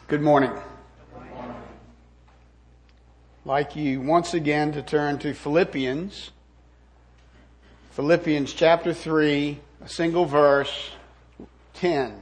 Good morning. I'd like you once again to turn to Philippians chapter 3, a single verse 10.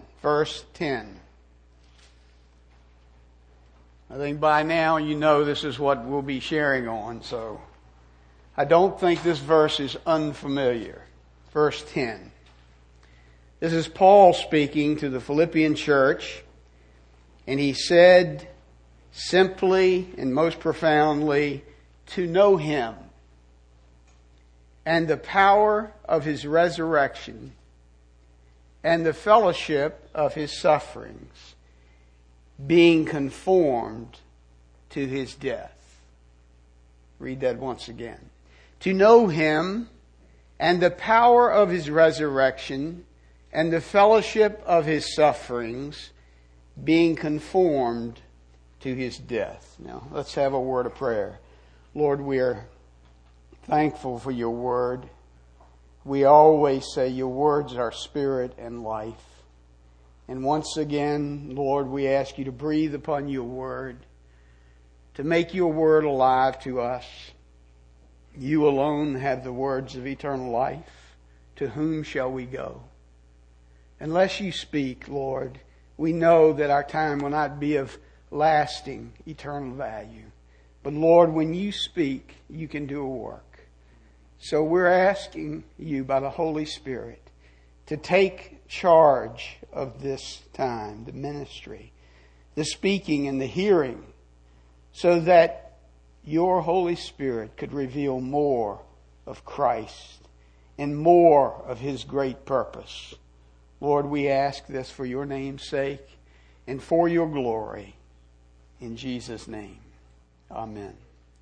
I think by now you know this is what we'll be sharing on, so I don't think this verse is unfamiliar. Verse 10. This is Paul speaking to the Philippian church. And he said simply and most profoundly, to know Him and the power of His resurrection and the fellowship of His sufferings, being conformed to His death. Read that once again. To know Him and the power of His resurrection and the fellowship of His sufferings, being conformed to His death. Now, let's have a word of prayer. Lord, we are thankful for Your Word. We always say Your words are spirit and life. And once again, Lord, we ask You to breathe upon Your Word, to make Your Word alive to us. You alone have the words of eternal life. To whom shall we go? Unless You speak, Lord, we know that our time will not be of lasting, eternal value. But Lord, when You speak, You can do a work. So we're asking You by the Holy Spirit to take charge of this time, the ministry, the speaking and the hearing, so that Your Holy Spirit could reveal more of Christ and more of His great purpose. Lord, we ask this for Your name's sake and for Your glory. In Jesus' name, amen.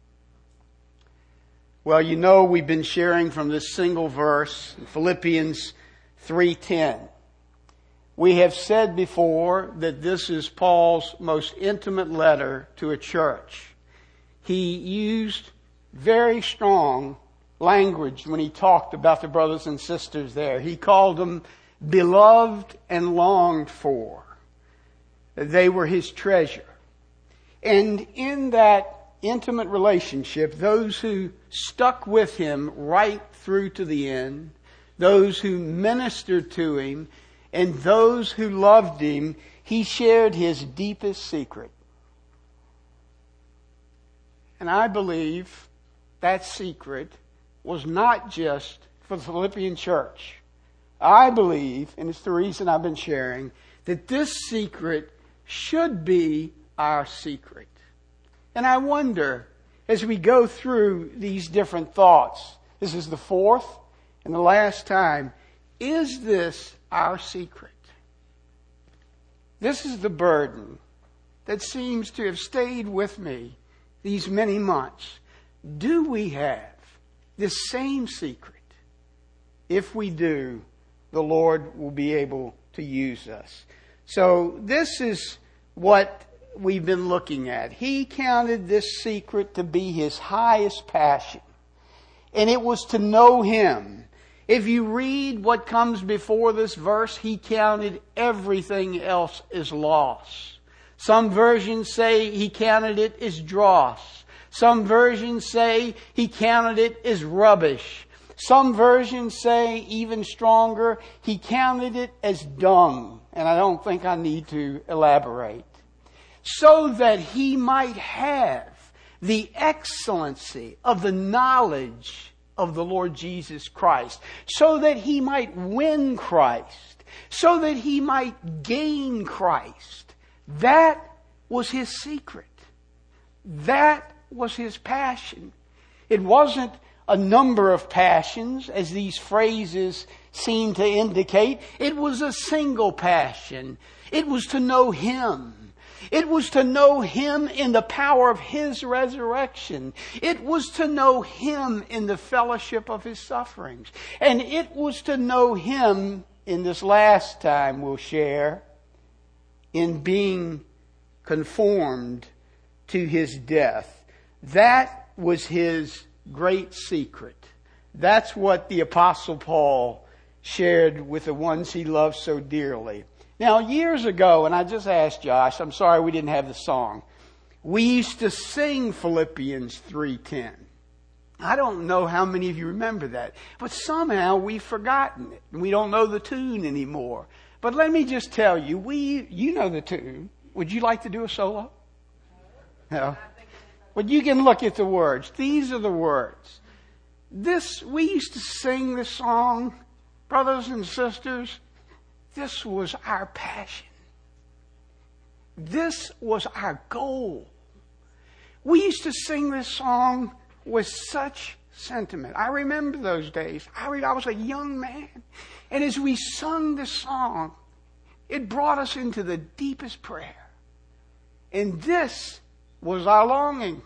Well, you know we've been sharing from this single verse, Philippians 3:10. We have said before that this is Paul's most intimate letter to a church. He used very strong language when he talked about the brothers and sisters there. He called them beloved and longed for. They were His treasure. And in that intimate relationship, those who stuck with Him right through to the end, those who ministered to Him, and those who loved Him, He shared His deepest secret. And I believe that secret was not just for the Philippian church. I believe, and it's the reason I've been sharing, that this secret should be our secret. And I wonder, as we go through these different thoughts, this is the fourth and the last time, is this our secret? This is the burden that seems to have stayed with me these many months. Do we have this same secret? If we do, the Lord will be able to use us. So this is what we've been looking at. He counted this secret to be his highest passion. And it was to know Him. If you read what comes before this verse, he counted everything else as loss. Some versions say he counted it as dross. Some versions say he counted it as rubbish. Some versions say, even stronger, he counted it as dung. And I don't think I need to elaborate. So that he might have the excellency of the knowledge of the Lord Jesus Christ. So that he might win Christ. So that he might gain Christ. That was his secret. That was his passion. It wasn't a number of passions, as these phrases seem to indicate. It was a single passion. It was to know Him. It was to know Him in the power of His resurrection. It was to know Him in the fellowship of His sufferings. And it was to know Him in this last time we'll share, in being conformed to His death. That was his great secret. That's what the Apostle Paul shared with the ones he loved so dearly. Now, years ago, and I just asked Josh, I'm sorry we didn't have the song. We used to sing Philippians 3:10. I don't know how many of you remember that, but somehow we've forgotten it. We don't know the tune anymore. But let me just tell you, you know the tune. Would you like to do a solo? No. But you can look at the words. These are the words. We used to sing this song, brothers and sisters. This was our passion. This was our goal. We used to sing this song with such sentiment. I remember those days. I was a young man. And as we sung this song, it brought us into the deepest prayer. And this was our longing.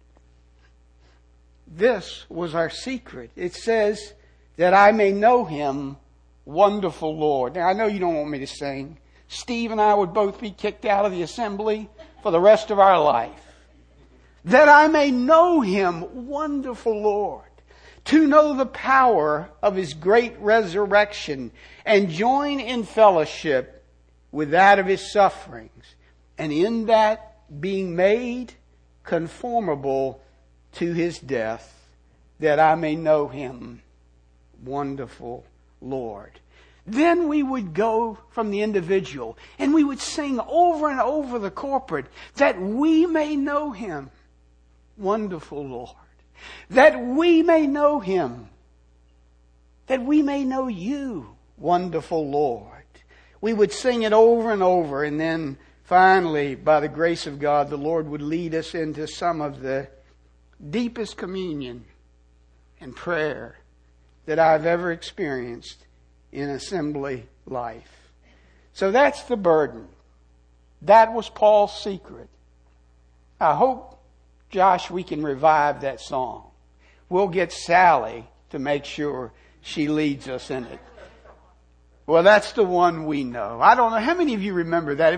This was our secret. It says that I may know Him, wonderful Lord. Now, I know you don't want me to sing. Steve and I would both be kicked out of the assembly for the rest of our life. That I may know Him, wonderful Lord. To know the power of His great resurrection and join in fellowship with that of His sufferings. And in that being made conformable to His death, that I may know Him, wonderful Lord. Then we would go from the individual and we would sing over and over the corporate, that we may know Him, wonderful Lord. That we may know Him. That we may know You, wonderful Lord. We would sing it over and over, and then finally, by the grace of God, the Lord would lead us into some of the deepest communion and prayer that I've ever experienced in assembly life. So that's the burden. That was Paul's secret. I hope, Josh, we can revive that song. We'll get Sally to make sure she leads us in it. Well, that's the one we know. I don't know how many of you remember that.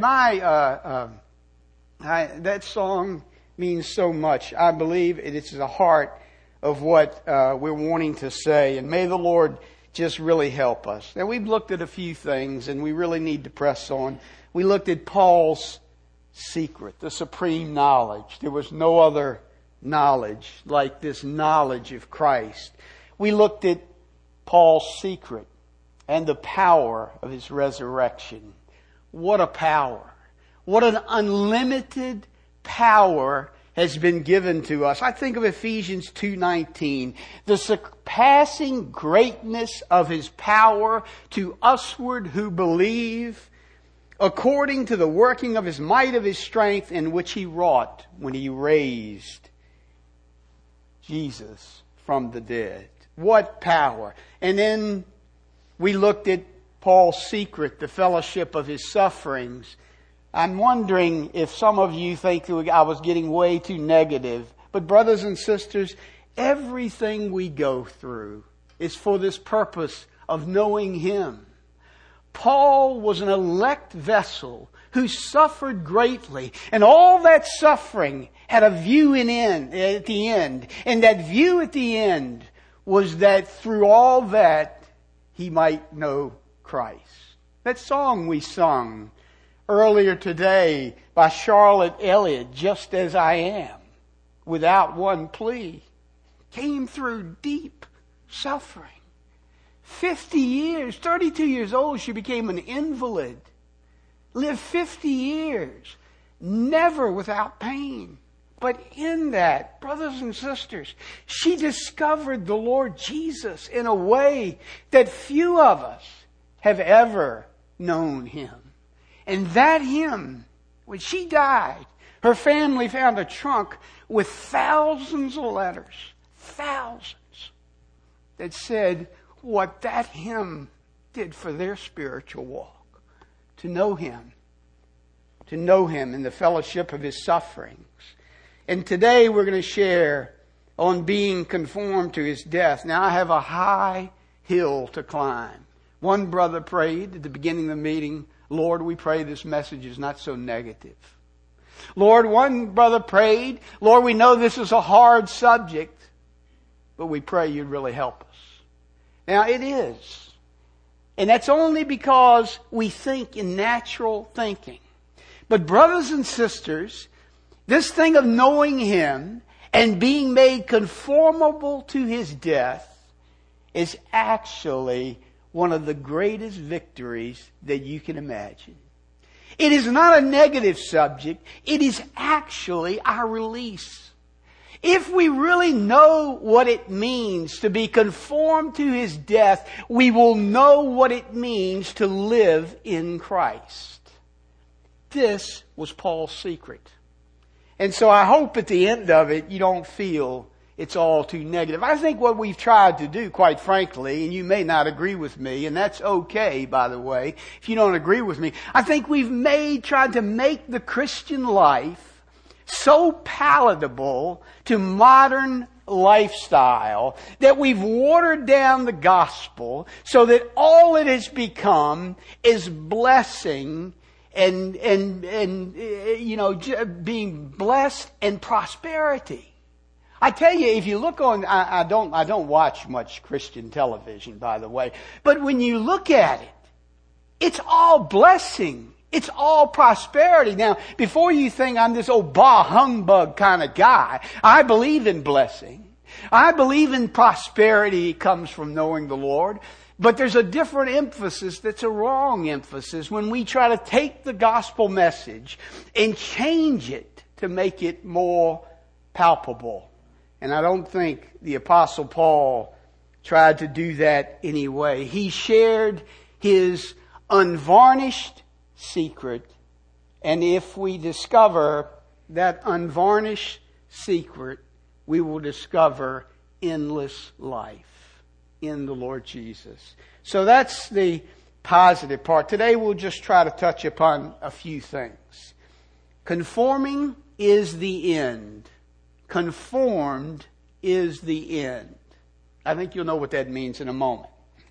That song means so much. I believe it is the heart of what we're wanting to say. And may the Lord just really help us. Now, we've looked at a few things, and we really need to press on. We looked at Paul's secret, the supreme knowledge. There was no other knowledge like this knowledge of Christ. We looked at Paul's secret and the power of His resurrection. What a power. What an unlimited power has been given to us. I think of Ephesians 2:19. The surpassing greatness of His power to usward who believe, according to the working of His might of His strength, in which He wrought when He raised Jesus from the dead. What power. And then we looked at Paul's secret, the fellowship of His sufferings. I'm wondering if some of you think that I was getting way too negative. But brothers and sisters, everything we go through is for this purpose of knowing Him. Paul was an elect vessel who suffered greatly. And all that suffering had a view at the end. And that view at the end was that through all that, he might know Christ. That song we sung earlier today by Charlotte Elliott, Just As I Am, without one plea, came through deep suffering. 50 years, 32 years old, she became an invalid. Lived 50 years, never without pain. But in that, brothers and sisters, she discovered the Lord Jesus in a way that few of us have ever known Him. And that Him, when she died, her family found a trunk with thousands of letters, thousands, that said what that Him did for their spiritual walk. To know Him in the fellowship of His sufferings. And today we're going to share on being conformed to His death. Now I have a high hill to climb. One brother prayed at the beginning of the meeting, Lord, we pray this message is not so negative. Lord, one brother prayed, Lord, we know this is a hard subject, but we pray you'd really help us. Now it is. And that's only because we think in natural thinking. But brothers and sisters, this thing of knowing Him and being made conformable to His death is actually one of the greatest victories that you can imagine. It is not a negative subject. It is actually our release. If we really know what it means to be conformed to His death, we will know what it means to live in Christ. This was Paul's secret. And so I hope at the end of it, you don't feel it's all too negative. I think what we've tried to do, quite frankly, and you may not agree with me, and that's okay, by the way, if you don't agree with me, I think we've tried to make the Christian life so palatable to modern lifestyle that we've watered down the gospel so that all it has become is blessing and being blessed and prosperity. I tell you, if you look on, I don't watch much Christian television, by the way, but when you look at it, it's all blessing. It's all prosperity. Now, before you think I'm this old bah humbug kind of guy, I believe in blessing. I believe in prosperity. It comes from knowing the Lord. But there's a different emphasis that's a wrong emphasis when we try to take the gospel message and change it to make it more palpable. And I don't think the Apostle Paul tried to do that anyway. He shared his unvarnished secret. And if we discover that unvarnished secret, we will discover endless life in the Lord Jesus. So that's the positive part. Today we'll just try to touch upon a few things. Conforming is the end. Conformed is the end. I think you'll know what that means in a moment.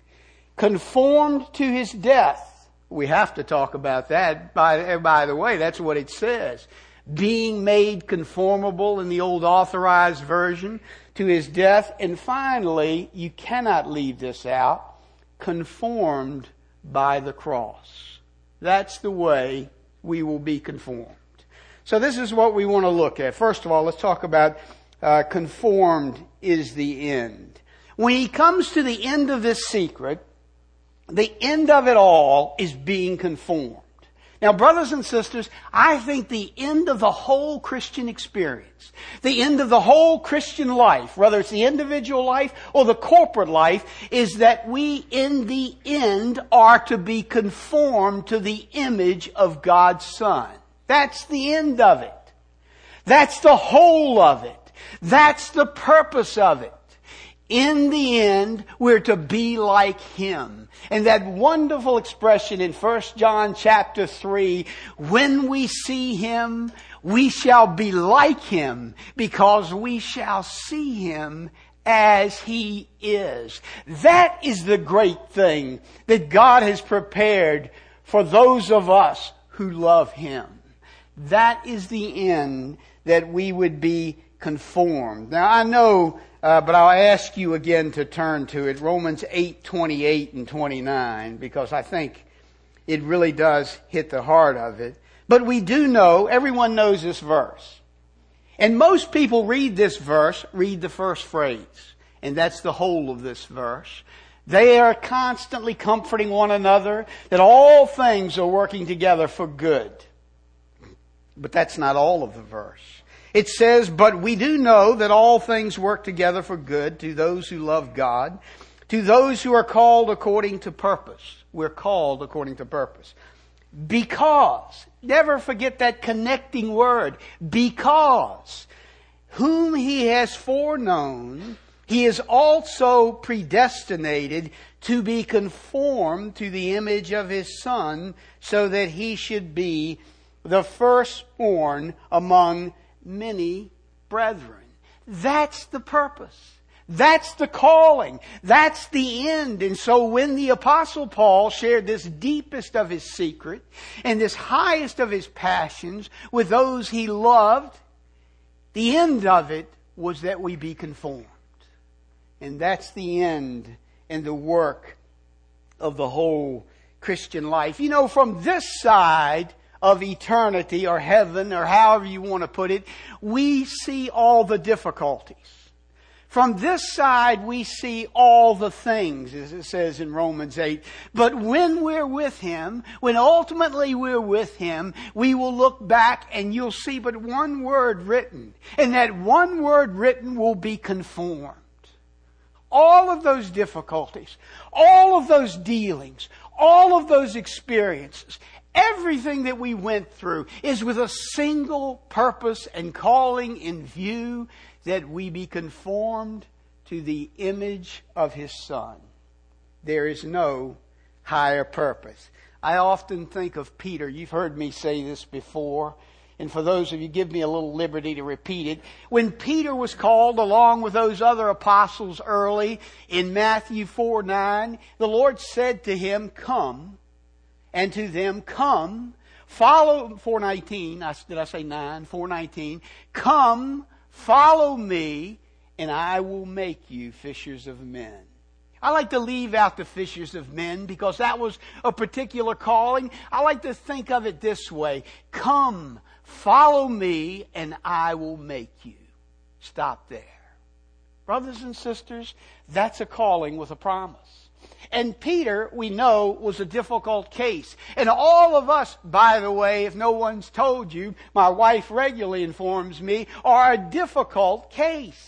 Conformed to His death. We have to talk about that. By the way, that's what it says. Being made conformable in the old authorized version to His death. And finally, you cannot leave this out, conformed by the cross. That's the way we will be conformed. So this is what we want to look at. First of all, let's talk about conformed is the end. When he comes to the end of this secret, the end of it all is being conformed. Now, brothers and sisters, I think the end of the whole Christian experience, the end of the whole Christian life, whether it's the individual life or the corporate life, is that we in the end are to be conformed to the image of God's Son. That's the end of it. That's the whole of it. That's the purpose of it. In the end, we're to be like Him. And that wonderful expression in 1 John chapter 3, when we see Him, we shall be like Him because we shall see Him as He is. That is the great thing that God has prepared for those of us who love Him. That is the end, that we would be conformed. Now I know, but I'll ask you again to turn to it, Romans 8:28 and 29, because I think it really does hit the heart of it. But we do know, everyone knows this verse. And most people read this verse, read the first phrase. And that's the whole of this verse. They are constantly comforting one another that all things are working together for good. But that's not all of the verse. It says, but we do know that all things work together for good to those who love God, to those who are called according to purpose. We're called according to purpose. Because, never forget that connecting word, because whom He has foreknown, He is also predestinated to be conformed to the image of His Son, so that He should be the firstborn among many brethren. That's the purpose. That's the calling. That's the end. And so when the Apostle Paul shared this deepest of his secret and this highest of his passions with those he loved, the end of it was that we be conformed. And that's the end and the work of the whole Christian life. You know, from this side of eternity or heaven or however you want to put it, we see all the difficulties. From this side, we see all the things, as it says in Romans 8. But when we're with Him, when ultimately we're with Him, we will look back and you'll see but one word written. And that one word written will be conformed. All of those difficulties, all of those dealings, all of those experiences, everything that we went through is with a single purpose and calling in view, that we be conformed to the image of His Son. There is no higher purpose. I often think of Peter. You've heard me say this before. And for those of you, give me a little liberty to repeat it. When Peter was called along with those other apostles early in Matthew 4:9, the Lord said to him, "Come," and to them, "Come, follow," 4:19, did I say 9? 4:19, "Come, follow me, and I will make you fishers of men." I like to leave out the fishers of men because that was a particular calling. I like to think of it this way: come, follow me, and I will make you. Stop there. Brothers and sisters, that's a calling with a promise. And Peter, we know, was a difficult case. And all of us, by the way, if no one's told you, my wife regularly informs me, are a difficult case.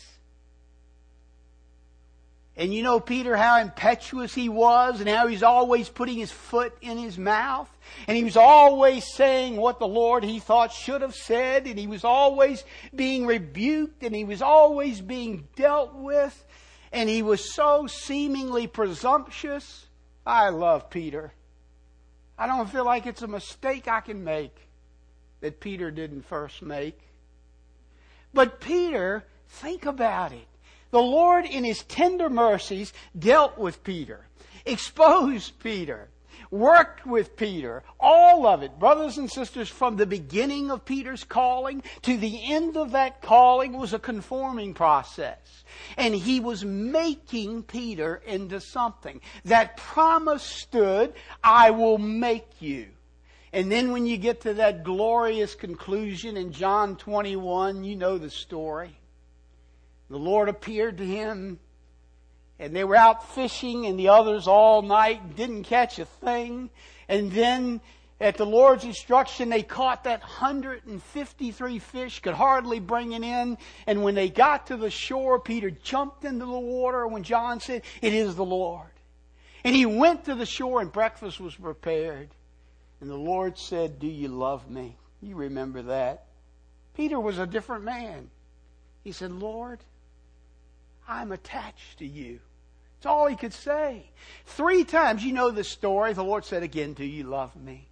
And you know, Peter, how impetuous he was and how he's always putting his foot in his mouth. And he was always saying what the Lord he thought should have said. And he was always being rebuked and he was always being dealt with. And he was so seemingly presumptuous. I love Peter. I don't feel like it's a mistake I can make that Peter didn't first make. But Peter, think about it. The Lord in His tender mercies dealt with Peter, exposed Peter, worked with Peter, all of it. Brothers and sisters, from the beginning of Peter's calling to the end of that calling was a conforming process. And He was making Peter into something. That promise stood, "I will make you." And then when you get to that glorious conclusion in John 21, you know the story. The Lord appeared to him, and they were out fishing and the others all night, didn't catch a thing. And then at the Lord's instruction, they caught that 153 fish, could hardly bring it in. And when they got to the shore, Peter jumped into the water when John said, "It is the Lord." And he went to the shore and breakfast was prepared. And the Lord said, "Do you love me?" You remember that. Peter was a different man. He said, "Lord, I'm attached to you." That's all he could say. 3 times, you know the story, the Lord said again, "Do you love me?"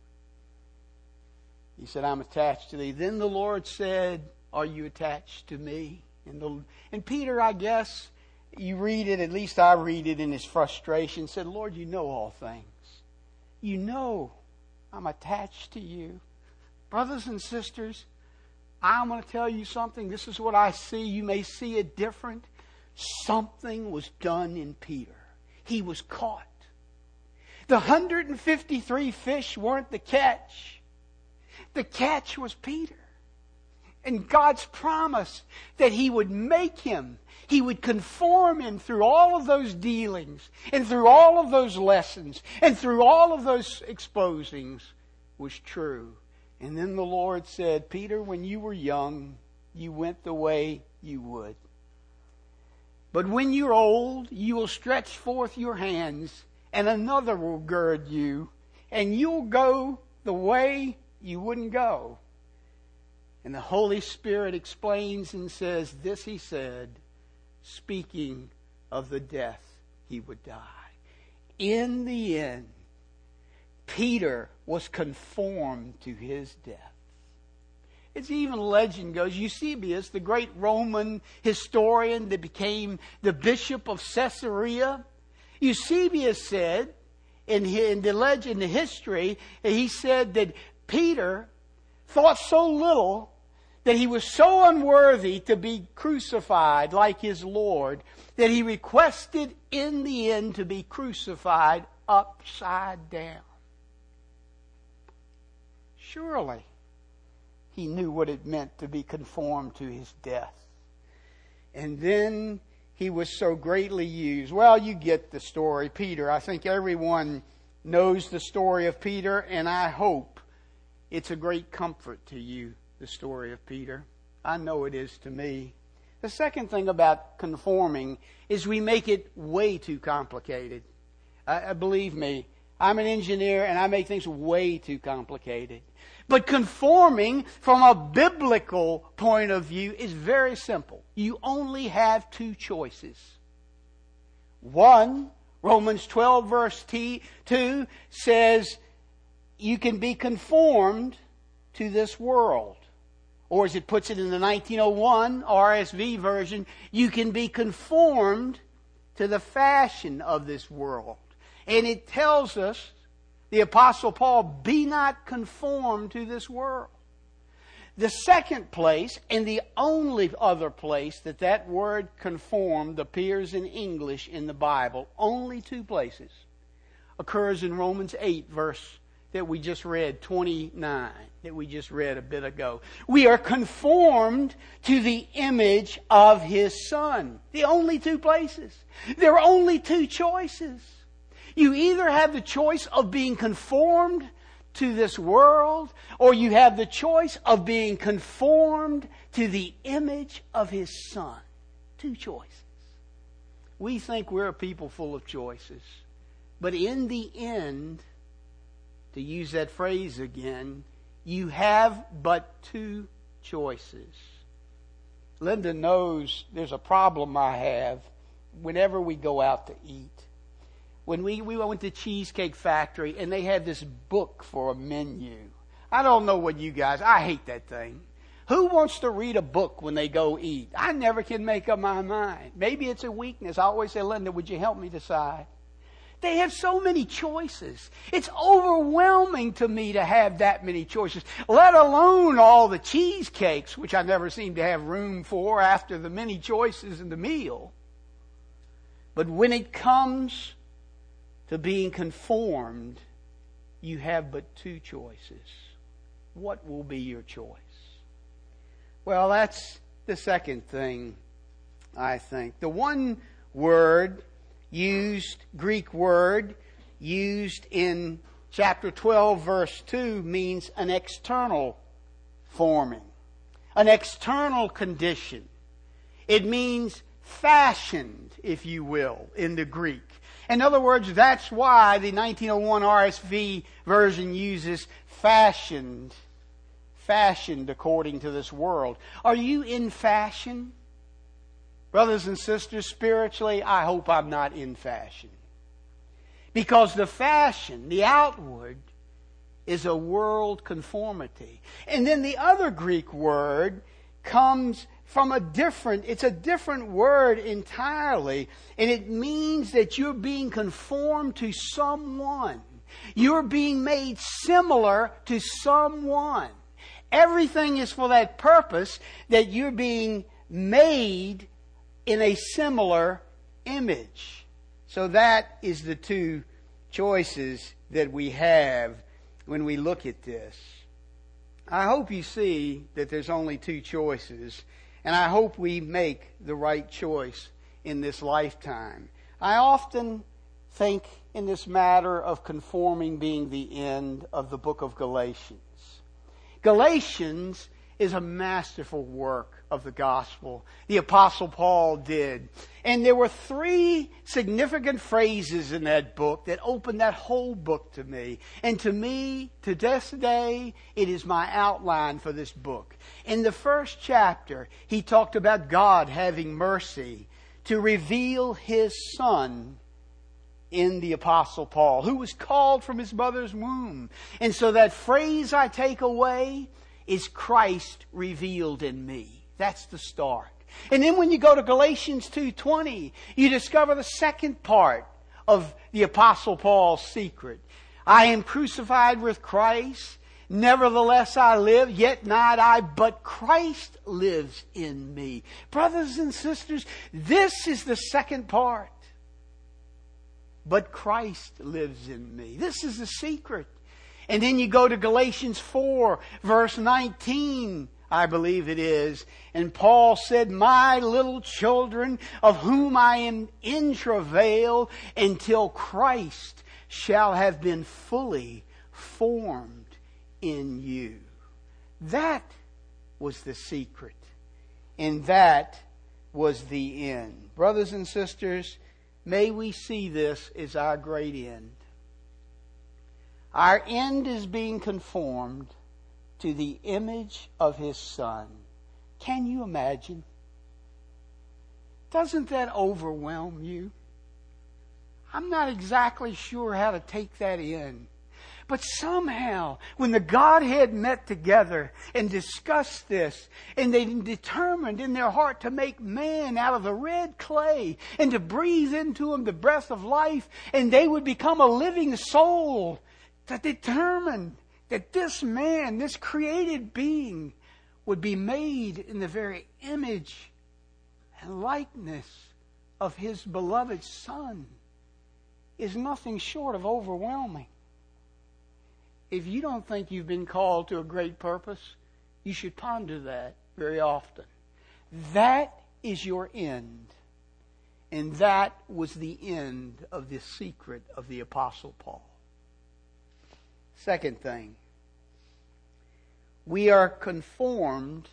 He said, "I'm attached to thee." Then the Lord said, "Are you attached to me?" And Peter, I guess, you read it, at least I read it in his frustration, said, "Lord, you know all things. You know I'm attached to you." Brothers and sisters, I'm going to tell you something. This is what I see. You may see it different. Something was done in Peter. He was caught. The 153 fish weren't the catch. The catch was Peter. And God's promise that He would make him, He would conform him through all of those dealings and through all of those lessons and through all of those exposings was true. And then the Lord said, "Peter, when you were young, you went the way you would. But when you're old, you will stretch forth your hands, and another will gird you, and you'll go the way you wouldn't go." And the Holy Spirit explains and says, this He said, speaking of the death He would die. In the end, Peter was conformed to his death. It's even legend goes, Eusebius, the great Roman historian that became the bishop of Caesarea, Eusebius said, in the legend, the history, he said that Peter thought so little that he was so unworthy to be crucified like his Lord that he requested in the end to be crucified upside down. Surely he knew what it meant to be conformed to his death. And then he was so greatly used. Well, you get the story, Peter. I think everyone knows the story of Peter, and I hope it's a great comfort to you, the story of Peter. I know it is to me. The second thing about conforming is we make it way too complicated. Believe me, I'm an engineer and I make things way too complicated. But conforming from a biblical point of view is very simple. You only have two choices. One, Romans 12 verse 2 says you can be conformed to this world. Or as it puts it in the 1901 RSV version, you can be conformed to the fashion of this world. And it tells us, the Apostle Paul, be not conformed to this world. The second place, and the only other place that word conformed appears in English in the Bible, only two places, occurs in Romans 8 verse that we just read, 29, that we just read a bit ago. We are conformed to the image of His Son. The only two places. There are only two choices. You either have the choice of being conformed to this world, or you have the choice of being conformed to the image of His Son. Two choices. We think we're a people full of choices. But in the end, to use that phrase again, you have but two choices. Linda knows there's a problem I have whenever we go out to eat. When we went to Cheesecake Factory and they had this book for a menu. I don't know what you guys, I hate that thing. Who wants to read a book when they go eat? I never can make up my mind. Maybe it's a weakness. I always say, Linda, would you help me decide? They have so many choices. It's overwhelming to me to have that many choices, let alone all the cheesecakes, which I never seem to have room for after the many choices in the meal. But when it comes to being conformed, you have but two choices. What will be your choice? Well, that's the second thing, I think. The one word Greek word used in chapter 12 verse 2 means an external forming, an external condition. It means fashioned, if you will, in the Greek. In other words, that's why the 1901 RSV version uses fashioned according to this world. Are you in fashion? Brothers and sisters, spiritually, I hope I'm not in fashion. Because the fashion, the outward, is a world conformity. And then the other Greek word comes from it's a different word entirely. And it means that you're being conformed to someone. You're being made similar to someone. Everything is for that purpose, that you're being made in a similar image. So that is the two choices that we have when we look at this. I hope you see that there's only two choices, and I hope we make the right choice in this lifetime. I often think in this matter of conforming being the end of the book of Galatians. Galatians is a masterful work of the gospel. The Apostle Paul did. And there were three significant phrases in that book that opened that whole book to me. And to me, to this day, it is my outline for this book. In the first chapter, he talked about God having mercy to reveal His Son in the Apostle Paul, who was called from his mother's womb. And so that phrase I take away is Christ revealed in me. That's the start. And then when you go to Galatians 2:20, you discover the second part of the Apostle Paul's secret. I am crucified with Christ. Nevertheless I live, yet not I, but Christ lives in me. Brothers and sisters, this is the second part. but Christ lives in me. This is the secret. And then you go to Galatians 4, verse 19, I believe it is. And Paul said, my little children, of whom I am in travail, until Christ shall have been fully formed in you. That was the secret. And that was the end. Brothers and sisters, may we see this as our great end. Our end is being conformed to the image of His Son. Can you imagine? Doesn't that overwhelm you? I'm not exactly sure how to take that in. But somehow, when the Godhead met together and discussed this, and they determined in their heart to make man out of the red clay and to breathe into him the breath of life, and they would become a living soul, to determine that this man, this created being, would be made in the very image and likeness of His beloved Son, is nothing short of overwhelming. If you don't think you've been called to a great purpose, you should ponder that very often. That is your end. And that was the end of the secret of the Apostle Paul. Second thing, we are conformed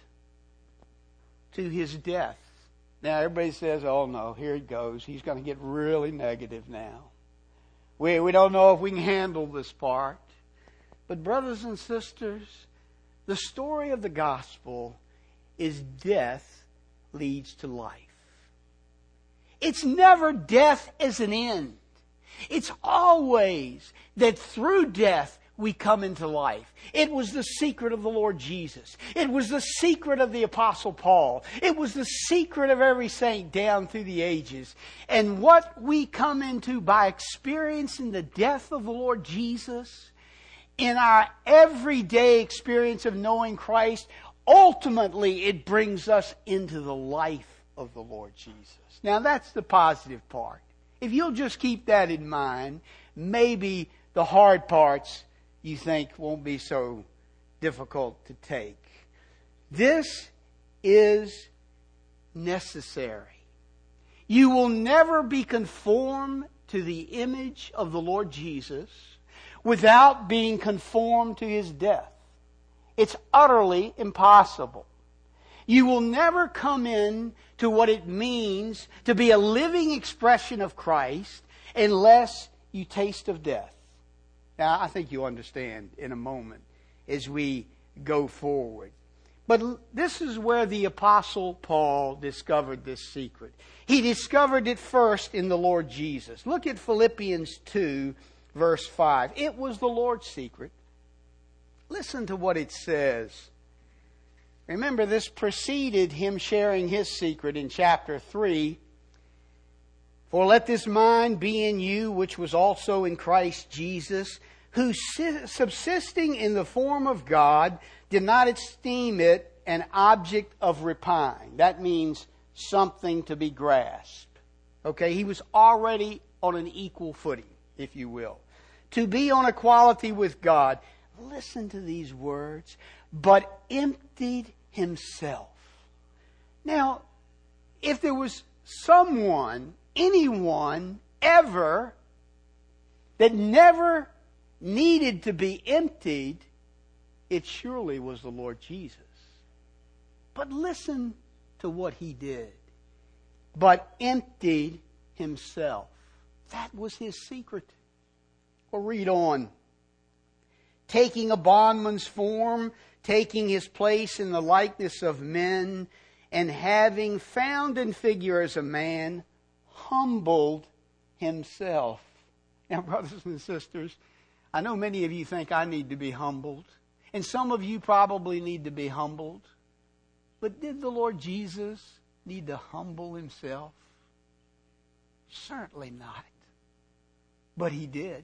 to His death. Now everybody says, oh no, here it goes. He's going to get really negative now. We don't know if we can handle this part. But brothers and sisters, the story of the gospel is death leads to life. It's never death as an end. It's always that through death we come into life. It was the secret of the Lord Jesus. It was the secret of the Apostle Paul. It was the secret of every saint down through the ages. And what we come into by experiencing the death of the Lord Jesus, in our everyday experience of knowing Christ, ultimately it brings us into the life of the Lord Jesus. Now that's the positive part. If you'll just keep that in mind, maybe the hard parts you think won't be so difficult to take. This is necessary. You will never be conformed to the image of the Lord Jesus without being conformed to His death. It's utterly impossible. You will never come in to what it means to be a living expression of Christ unless you taste of death. Now, I think you'll understand in a moment as we go forward. But this is where the Apostle Paul discovered this secret. He discovered it first in the Lord Jesus. Look at Philippians 2, verse 5. It was the Lord's secret. Listen to what it says. Remember, this preceded him sharing his secret in chapter 3. For let this mind be in you, which was also in Christ Jesus, who subsisting in the form of God, did not esteem it an object of repine. That means something to be grasped. Okay, he was already on an equal footing, if you will. To be on equality with God. Listen to these words. But emptied himself. Now, if there was someone, anyone, ever, that never needed to be emptied, it surely was the Lord Jesus. But listen to what He did. But emptied Himself. That was His secret. Well, read on. Taking a bondman's form, taking His place in the likeness of men, and having found in figure as a man, humbled Himself. Now, brothers and sisters, I know many of you think I need to be humbled. And some of you probably need to be humbled. But did the Lord Jesus need to humble Himself? Certainly not. But He did.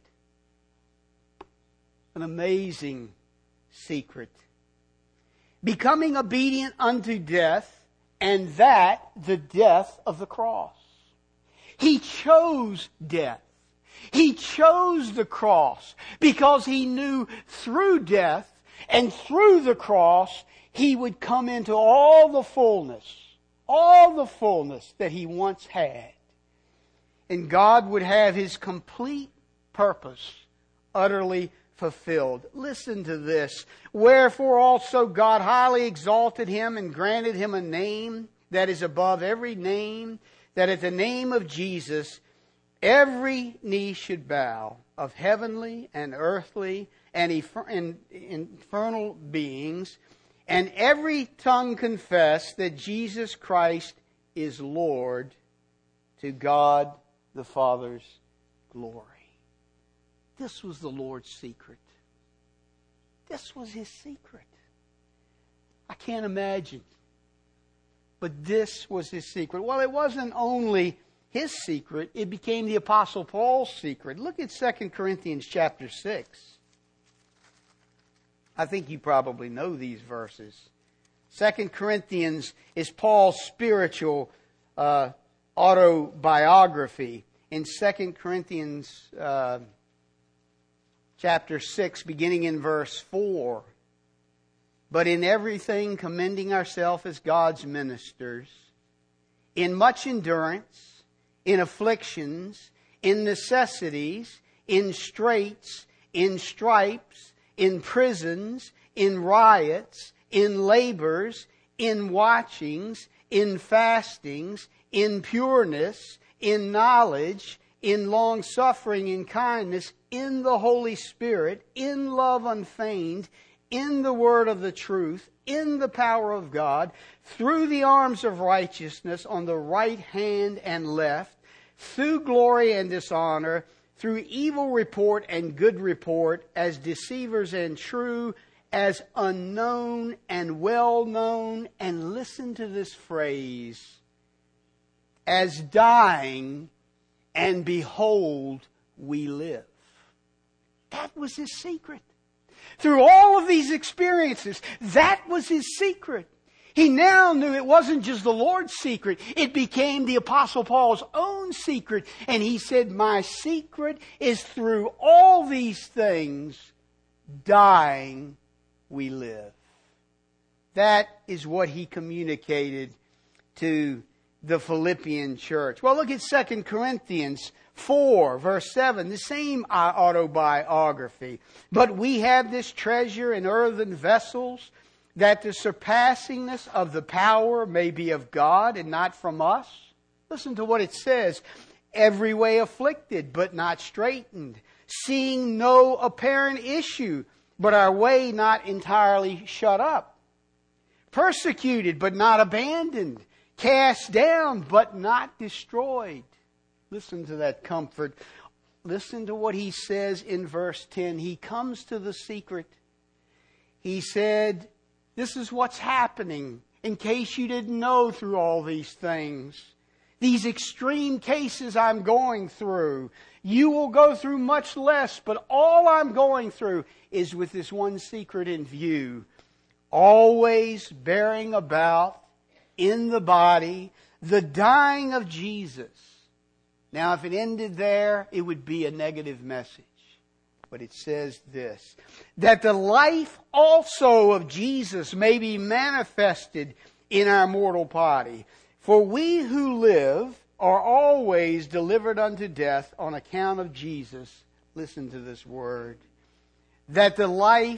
An amazing secret. Becoming obedient unto death, and that the death of the cross. He chose death. He chose the cross because He knew through death and through the cross He would come into all the fullness that He once had. And God would have His complete purpose utterly fulfilled. Listen to this. Wherefore also God highly exalted Him and granted Him a name that is above every name, that at the name of Jesus every knee should bow, of heavenly and earthly and infernal beings, and every tongue confess that Jesus Christ is Lord, to God the Father's glory. This was the Lord's secret. This was His secret. I can't imagine. But this was His secret. Well, it wasn't only His secret, it became the Apostle Paul's secret. Look at 2 Corinthians chapter 6. I think you probably know these verses. 2 Corinthians is Paul's spiritual autobiography. In 2 Corinthians chapter 6, beginning in verse 4, but in everything commending ourselves as God's ministers, in much endurance, in afflictions, in necessities, in straits, in stripes, in prisons, in riots, in labors, in watchings, in fastings, in pureness, in knowledge, in long-suffering, in kindness, in the Holy Spirit, in love unfeigned, in the word of the truth, in the power of God, through the arms of righteousness on the right hand and left, through glory and dishonor, through evil report and good report, as deceivers and true, as unknown and well-known, and listen to this phrase, as dying, and behold, we live. That was His secret. Through all of these experiences, that was His secret. He now knew it wasn't just the Lord's secret. It became the Apostle Paul's own secret. And he said, my secret is through all these things, dying, we live. That is what he communicated to the Philippian church. Well, look at 2 Corinthians 4, verse 7, the same autobiography. But we have this treasure in earthen vessels, that the surpassingness of the power may be of God and not from us. Listen to what it says. Every way afflicted, but not straitened. Seeing no apparent issue, but our way not entirely shut up. Persecuted, but not abandoned. Cast down, but not destroyed. Listen to that comfort. Listen to what he says in verse 10. He comes to the secret. He said, this is what's happening, in case you didn't know through all these things. These extreme cases I'm going through. You will go through much less, but all I'm going through is with this one secret in view. Always bearing about in the body the dying of Jesus. Now, if it ended there, it would be a negative message. But it says this, that the life also of Jesus may be manifested in our mortal body. For we who live are always delivered unto death on account of Jesus. Listen to this word. That the life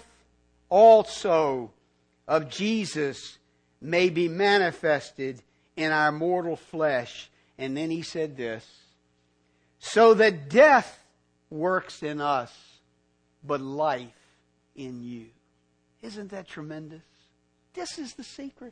also of Jesus may be manifested in our mortal flesh. And then he said this, so that death works in us, but life in you. Isn't that tremendous? This is the secret.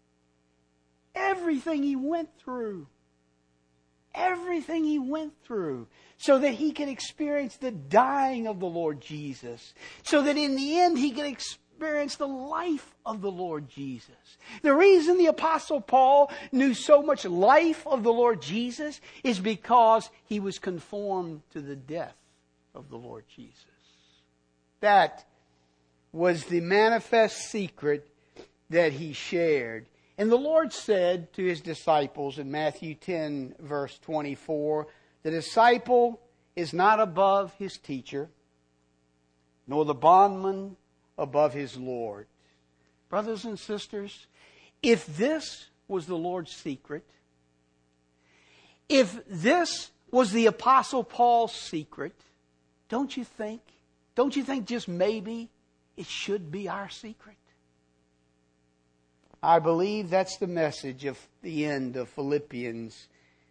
Everything he went through. Everything he went through. So that he could experience the dying of the Lord Jesus. So that in the end he could experience the life of the Lord Jesus. The reason the Apostle Paul knew so much life of the Lord Jesus is because he was conformed to the death of the Lord Jesus. That was the manifest secret that he shared. And the Lord said to his disciples in Matthew 10, verse 24, the disciple is not above his teacher, nor the bondman above his Lord. Brothers and sisters, if this was the Lord's secret, if this was the Apostle Paul's secret, don't you think just maybe it should be our secret? I believe that's the message of the end of Philippians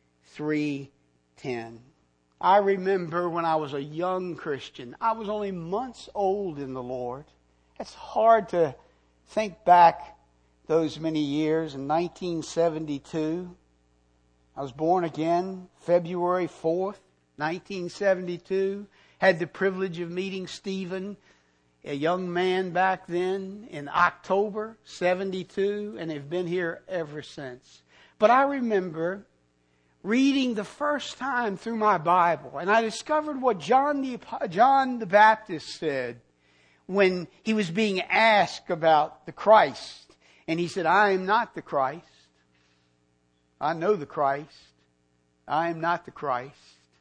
3:10. I remember when I was a young Christian, I was only months old in the Lord. It's hard to think back those many years. In 1972, I was born again, February 4th, 1972. Had the privilege of meeting Stephen, a young man back then, in October 72, and have been here ever since. But I remember reading the first time through my Bible, and I discovered what John the Baptist said when he was being asked about the Christ. And he said, I am not the Christ. I know the Christ. I am not the Christ.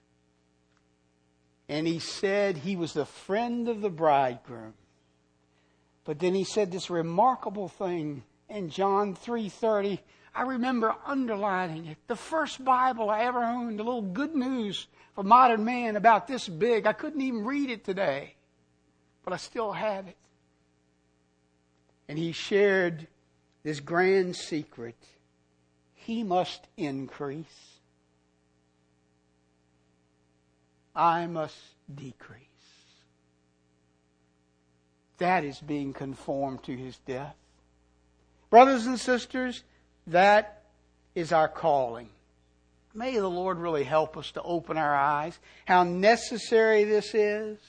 And he said he was the friend of the bridegroom. But then he said this remarkable thing in John 3:30. I remember underlining it. The first Bible I ever owned, a little good news for modern man about this big. I couldn't even read it today, but I still have it. And he shared this grand secret. He must increase. I must decrease. That is being conformed to his death. Brothers and sisters, that is our calling. May the Lord really help us to open our eyes. How necessary this is.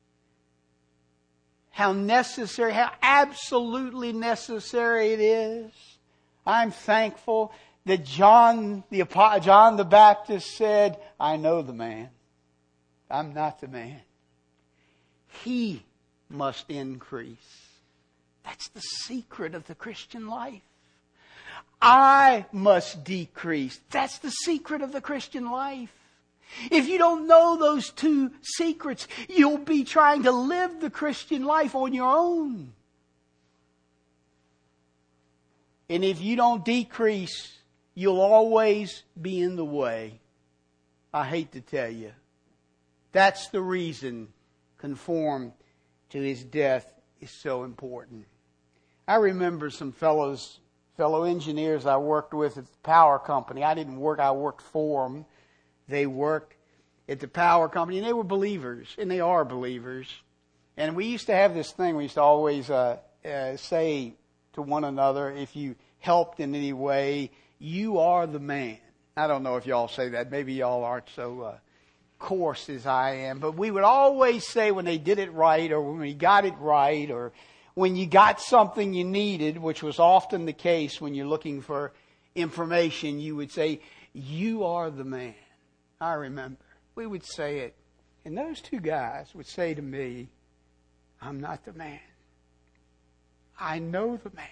How necessary, how absolutely necessary it is. I'm thankful that John the Baptist said, I know the man. I'm not the man. He must increase. That's the secret of the Christian life. I must decrease. That's the secret of the Christian life. If you don't know those two secrets, you'll be trying to live the Christian life on your own. And if you don't decrease, you'll always be in the way. I hate to tell you. That's the reason conform to his death is so important. I remember some fellow engineers I worked with at the power company. I worked for them. They worked at the power company, and they were believers, and they are believers. And we used to have this thing, we used to always say to one another, if you helped in any way, you are the man. I don't know if y'all say that. Maybe y'all aren't so coarse as I am. But we would always say when they did it right, or when we got it right, or when you got something you needed, which was often the case when you're looking for information, you would say, you are the man. I remember. We would say it. And those two guys would say to me, I'm not the man. I know the man.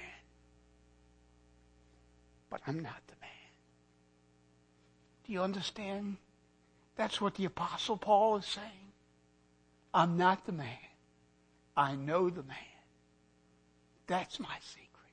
But I'm not the man. Do you understand? That's what the Apostle Paul is saying. I'm not the man. I know the man. That's my secret.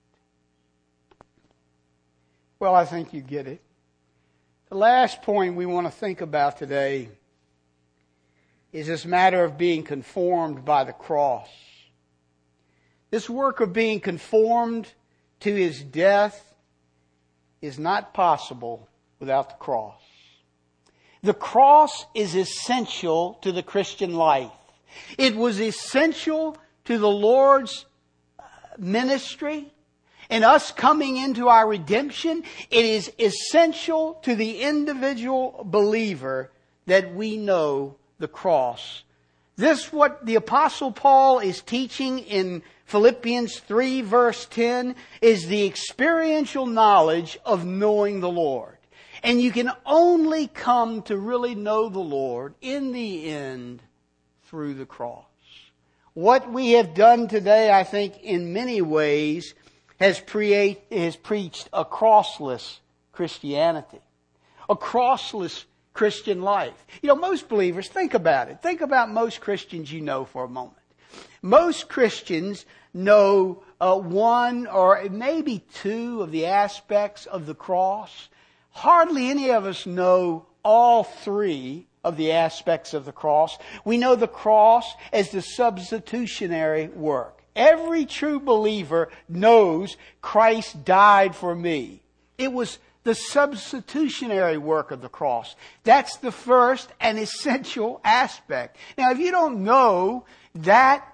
Well, I think you get it. The last point we want to think about today is this matter of being conformed by the cross. This work of being conformed to his death is not possible without the cross. The cross is essential to the Christian life. It was essential to the Lord's ministry and us coming into our redemption. It is essential to the individual believer that we know the cross. This, what the Apostle Paul is teaching in Philippians 3 verse 10, is the experiential knowledge of knowing the Lord. And you can only come to really know the Lord in the end through the cross. What we have done today, I think, in many ways, has preached a crossless Christianity. A crossless Christian life. You know, most believers, think about it. Think about most Christians you know for a moment. Most Christians know one or maybe two of the aspects of the cross. Hardly any of us know all three of the aspects of the cross. We know the cross as the substitutionary work. Every true believer knows Christ died for me. It was the substitutionary work of the cross. That's the first and essential aspect. Now, if you don't know that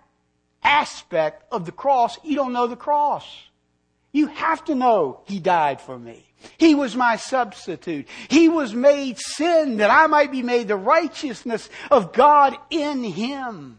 aspect of the cross, you don't know the cross. You have to know He died for me. He was my substitute. He was made sin that I might be made the righteousness of God in Him.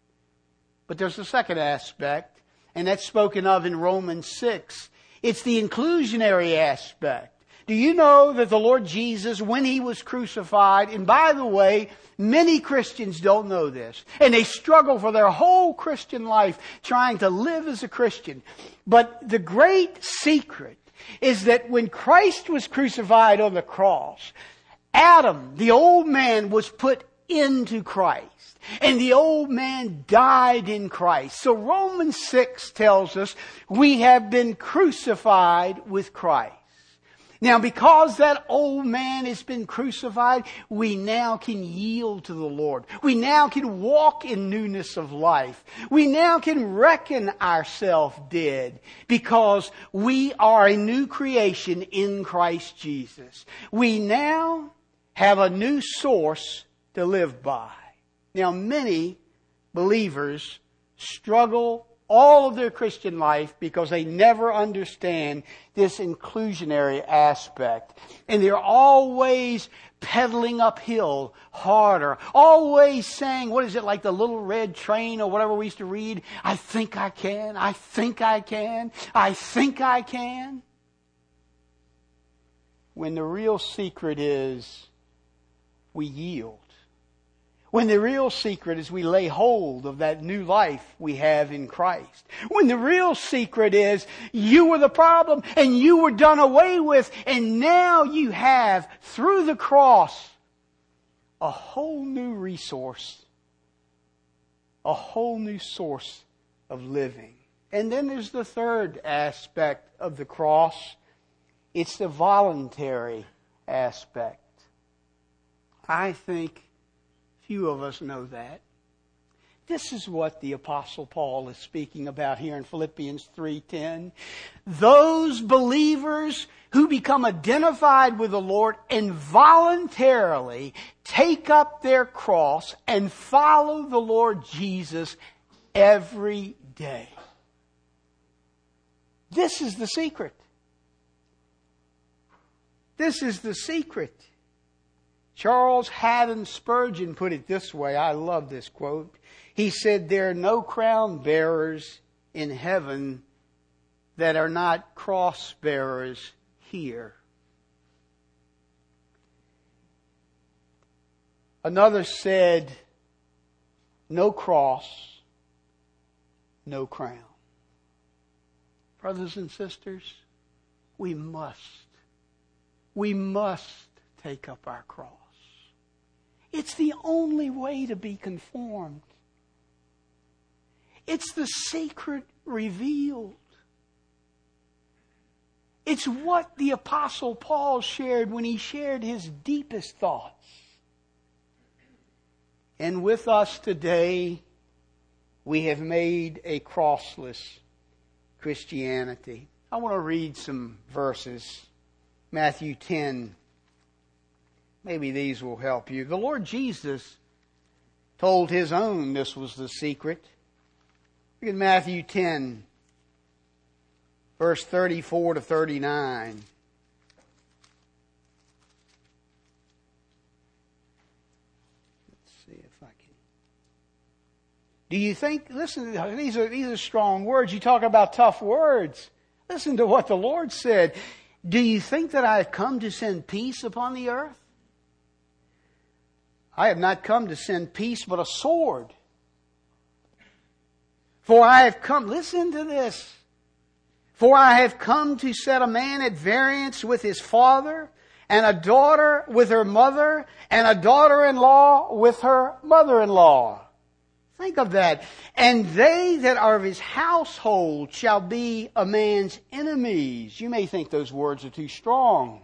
But there's a second aspect, and that's spoken of in Romans 6. It's the inclusionary aspect. Do you know that the Lord Jesus, when He was crucified, and by the way, many Christians don't know this, and they struggle for their whole Christian life trying to live as a Christian. But the great secret is that when Christ was crucified on the cross, Adam, the old man, was put into Christ. And the old man died in Christ. So Romans 6 tells us we have been crucified with Christ. Now, because that old man has been crucified, we now can yield to the Lord. We now can walk in newness of life. We now can reckon ourselves dead because we are a new creation in Christ Jesus. We now have a new source to live by. Now, many believers struggle all of their Christian life because they never understand this inclusionary aspect. And they're always pedaling uphill harder. Always saying, what is it, like the little red train or whatever we used to read? I think I can. I think I can. I think I can. When the real secret is we yield. When the real secret is we lay hold of that new life we have in Christ. When the real secret is you were the problem and you were done away with, and now you have, through the cross, a whole new resource, a whole new source of living. And then there's the third aspect of the cross. It's the voluntary aspect. I think few of us know that. This is what the Apostle Paul is speaking about here in Philippians 3:10. Those believers who become identified with the Lord and voluntarily take up their cross and follow the Lord Jesus every day. This is the secret. This is the secret. Charles Haddon Spurgeon put it this way. I love this quote. He said, there are no crown bearers in heaven that are not cross bearers here. Another said, no cross, no crown. Brothers and sisters, we must take up our cross. It's the only way to be conformed. It's the secret revealed. It's what the Apostle Paul shared when he shared his deepest thoughts. And with us today, we have made a crossless Christianity. I want to read some verses. Matthew 10. Maybe these will help you. The Lord Jesus told His own this was the secret. Look at Matthew 10, verse 34 to 39. Let's see if I can. Do you think, listen, these are strong words. You talk about tough words. Listen to what the Lord said. Do you think that I have come to send peace upon the earth? I have not come to send peace, but a sword. For I have come, listen to this. For I have come to set a man at variance with his father, and a daughter with her mother, and a daughter-in-law with her mother-in-law. Think of that. And they that are of his household shall be a man's enemies. You may think those words are too strong.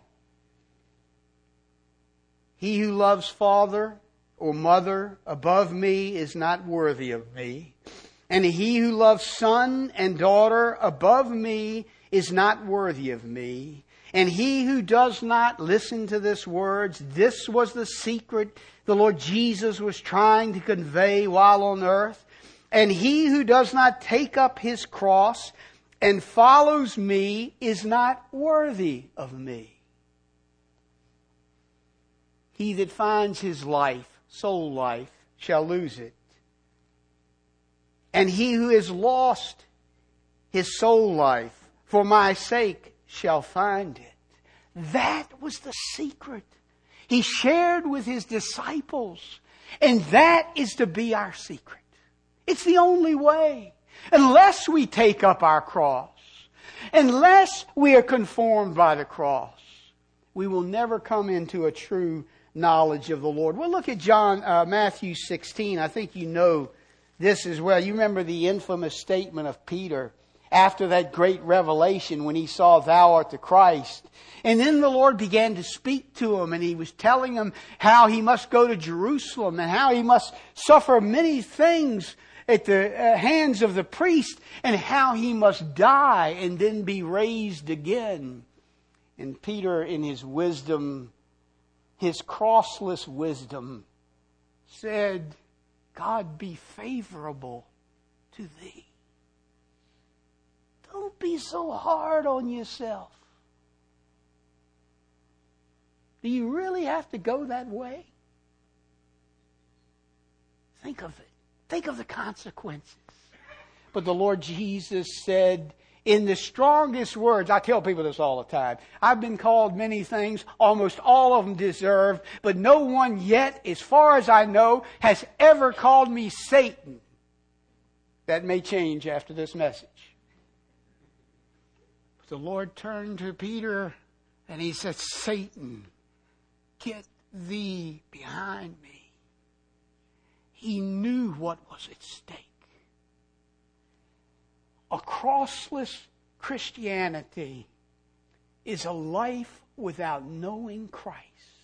He who loves father or mother above me is not worthy of me. And he who loves son and daughter above me is not worthy of me. And he who does not listen to this words, this was the secret the Lord Jesus was trying to convey while on earth. And he who does not take up his cross and follows me is not worthy of me. He that finds his life, soul life, shall lose it. And he who has lost his soul life for my sake shall find it. That was the secret he shared with his disciples. And that is to be our secret. It's the only way. Unless we take up our cross, unless we are conformed by the cross, we will never come into a true knowledge of the Lord. Well, look at Matthew 16. I think you know this as well. You remember the infamous statement of Peter after that great revelation when he saw thou art the Christ. And then the Lord began to speak to him, and he was telling him how he must go to Jerusalem and how he must suffer many things at the hands of the priest, and how he must die and then be raised again. And Peter, in his wisdom, his crossless wisdom, said, God be favorable to thee. Don't be so hard on yourself. Do you really have to go that way? Think of it. Think of the consequences. But the Lord Jesus said in the strongest words, I tell people this all the time, I've been called many things, almost all of them deserved, but no one yet, as far as I know, has ever called me Satan. That may change after this message. But the Lord turned to Peter and he said, Satan, get thee behind me. He knew what was at stake. A crossless Christianity is a life without knowing Christ.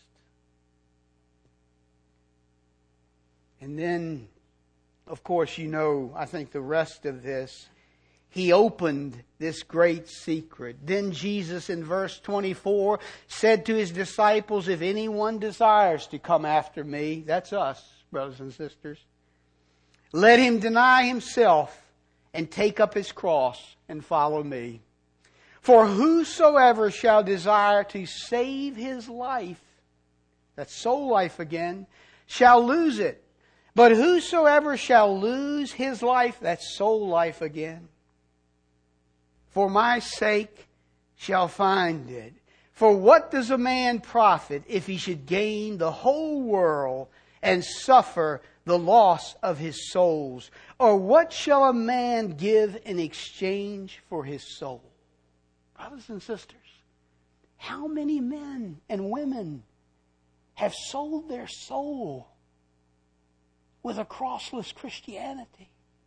And then, of course, you know, I think the rest of this, he opened this great secret. Then Jesus in verse 24 said to his disciples, if anyone desires to come after me, that's us, brothers and sisters, let him deny himself and take up his cross and follow me. For whosoever shall desire to save his life, that's soul life again, shall lose it. But whosoever shall lose his life, that's soul life again, for my sake shall find it. For what does a man profit if he should gain the whole world and suffer the loss of his souls? Or what shall a man give in exchange for his soul? Brothers and sisters, how many men and women have sold their soul with a crossless Christianity?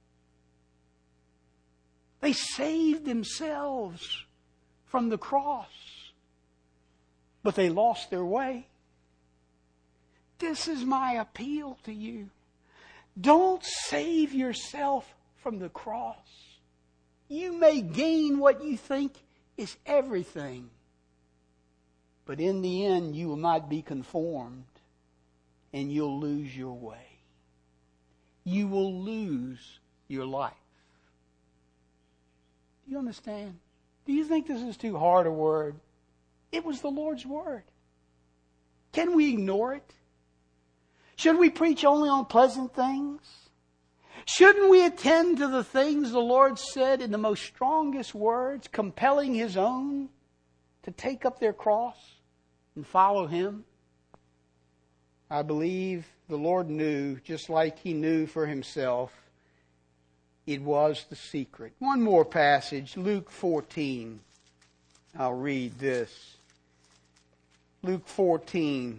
They saved themselves from the cross, but they lost their way. This is my appeal to you. Don't save yourself from the cross. You may gain what you think is everything, but in the end you will not be conformed and you'll lose your way. You will lose your life. Do you understand? Do you think this is too hard a word? It was the Lord's word. Can we ignore it? Should we preach only on pleasant things? Shouldn't we attend to the things the Lord said in the most strongest words, compelling His own to take up their cross and follow Him? I believe the Lord knew, just like He knew for Himself, it was the secret. One more passage, Luke 14. I'll read this. Luke 14.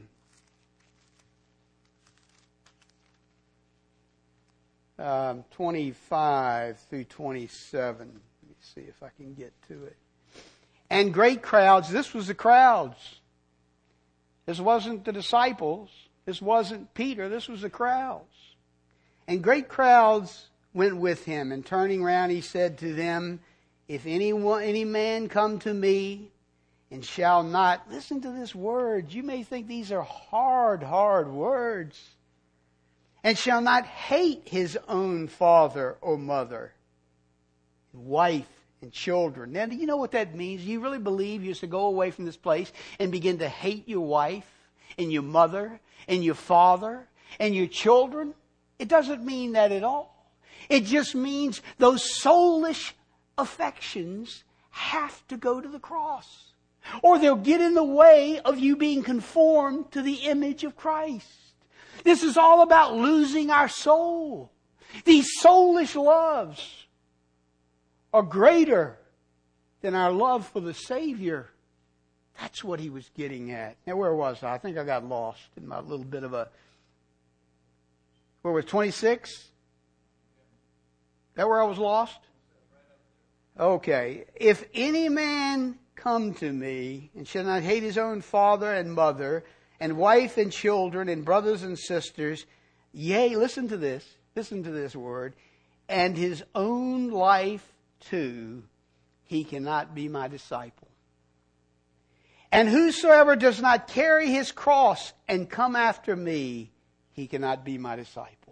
25 through 27. Let me see if I can get to it. And great crowds. This was the crowds. This wasn't the disciples. This wasn't Peter. This was the crowds. And great crowds went with him. And turning round, he said to them, if any man come to me and shall not, listen to this word. You may think these are hard words. And shall not hate his own father or mother, wife and children. Now, do you know what that means? Do you really believe you're to go away from this place and begin to hate your wife and your mother and your father and your children? It doesn't mean that at all. It just means those soulish affections have to go to the cross, or they'll get in the way of you being conformed to the image of Christ. This is all about losing our soul. These soulish loves are greater than our love for the Savior. That's what he was getting at. Now, where was I? I think I got lost in my little bit of a... Where was 26? Is that where I was lost? Okay. If any man come to me and shall not hate his own father and mother, and wife and children and brothers and sisters, yea, listen to this word, and his own life too, he cannot be my disciple. And whosoever does not carry his cross and come after me, he cannot be my disciple.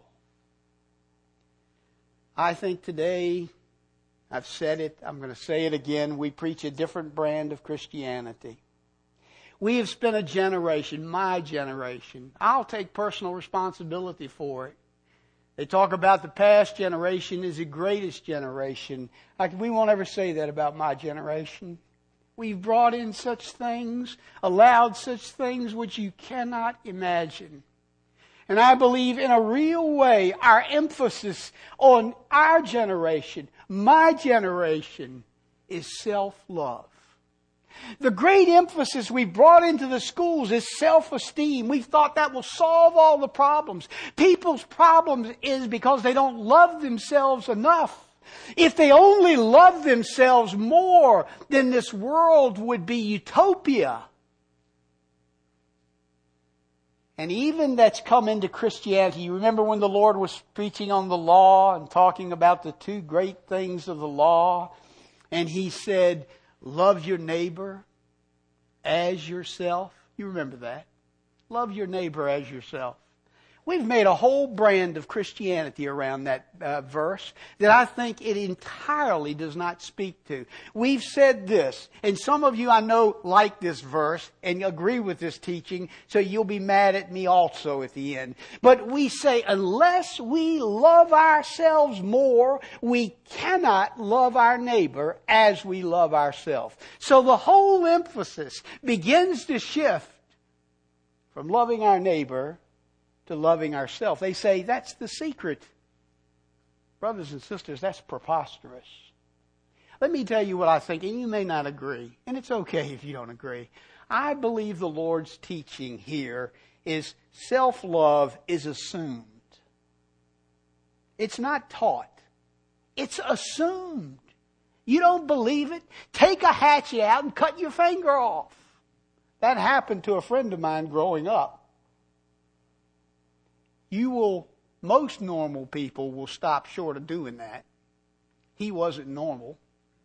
I think today, I've said it, I'm going to say it again, we preach a different brand of Christianity. We have spent a generation, my generation. I'll take personal responsibility for it. They talk about the past generation is the greatest generation. We won't ever say that about my generation. We've brought in such things, allowed such things which you cannot imagine. And I believe in a real way, our emphasis on our generation, my generation, is self-love. The great emphasis we brought into the schools is self-esteem. We thought that will solve all the problems. People's problems is because they don't love themselves enough. If they only loved themselves more, then this world would be utopia. And even that's come into Christianity. You remember when the Lord was preaching on the law and talking about the two great things of the law? And He said, love your neighbor as yourself. You remember that. Love your neighbor as yourself. We've made a whole brand of Christianity around that verse that I think it entirely does not speak to. We've said this, and some of you I know like this verse and agree with this teaching, so you'll be mad at me also at the end. But we say unless we love ourselves more, we cannot love our neighbor as we love ourselves. So the whole emphasis begins to shift from loving our neighbor to loving ourselves. They say that's the secret. Brothers and sisters, that's preposterous. Let me tell you what I think, and you may not agree, and it's okay if you don't agree. I believe the Lord's teaching here is self-love is assumed. It's not taught. It's assumed. You don't believe it? Take a hatchet out and cut your finger off. That happened to a friend of mine growing up. Most normal people will stop short of doing that. He wasn't normal.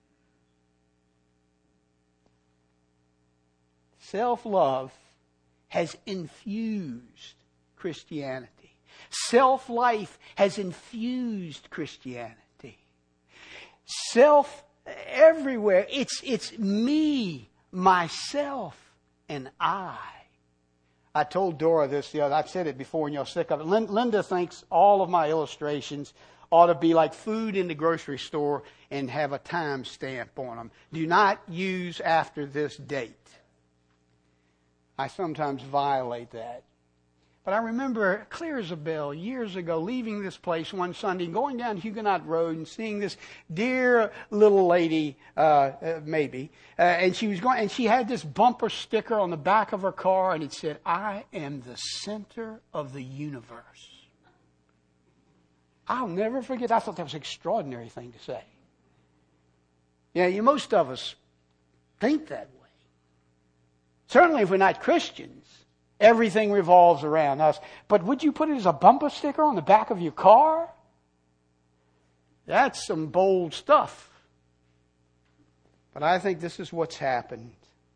Self-love has infused Christianity. Self-life has infused Christianity. Self everywhere. It's me, myself, and I. I told Dora this the other. I've said it before and you're sick of it. Linda thinks all of my illustrations ought to be like food in the grocery store and have a time stamp on them. Do not use after this date. I sometimes violate that. But I remember clear as a bell years ago leaving this place one Sunday, going down Huguenot Road and seeing this dear little lady, and she was going, and she had this bumper sticker on the back of her car, and it said, "I am the center of the universe." I'll never forget. I thought that was an extraordinary thing to say. Most of us think that way. Certainly, if we're not Christians, everything revolves around us. But would you put it as a bumper sticker on the back of your car? That's some bold stuff. But I think this is what's happened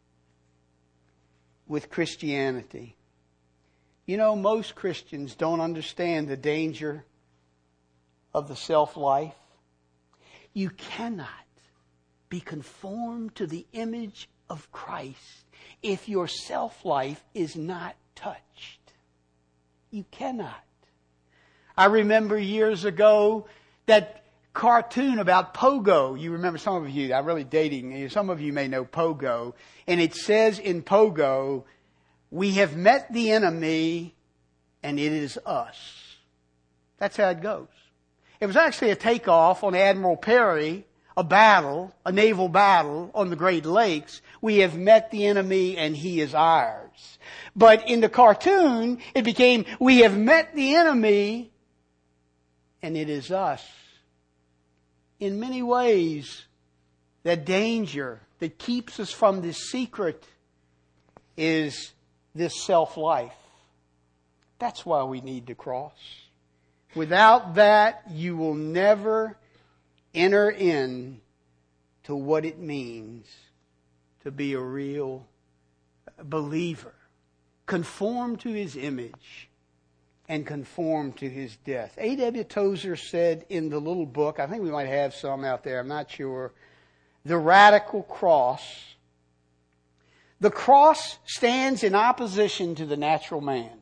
with Christianity. Most Christians don't understand the danger of the self-life. You cannot be conformed to the image of Christ if your self-life is not touched. You cannot. I remember years ago that cartoon about Pogo. You remember, some of you, I'm really dating, some of you may know Pogo. And it says in Pogo, "We have met the enemy and it is us." That's how it goes. It was actually a takeoff on Admiral Perry, a naval battle on the Great Lakes. We have met the enemy and he is ours. But in the cartoon, it became, "We have met the enemy and it is us." In many ways, the danger that keeps us from this secret is this self-life. That's why we need the cross. Without that, you will never enter in to what it means to be a real believer. Conform to His image and conform to His death. A.W. Tozer said in the little book, I think we might have some out there, I'm not sure, The Radical Cross. The cross stands in opposition to the natural man.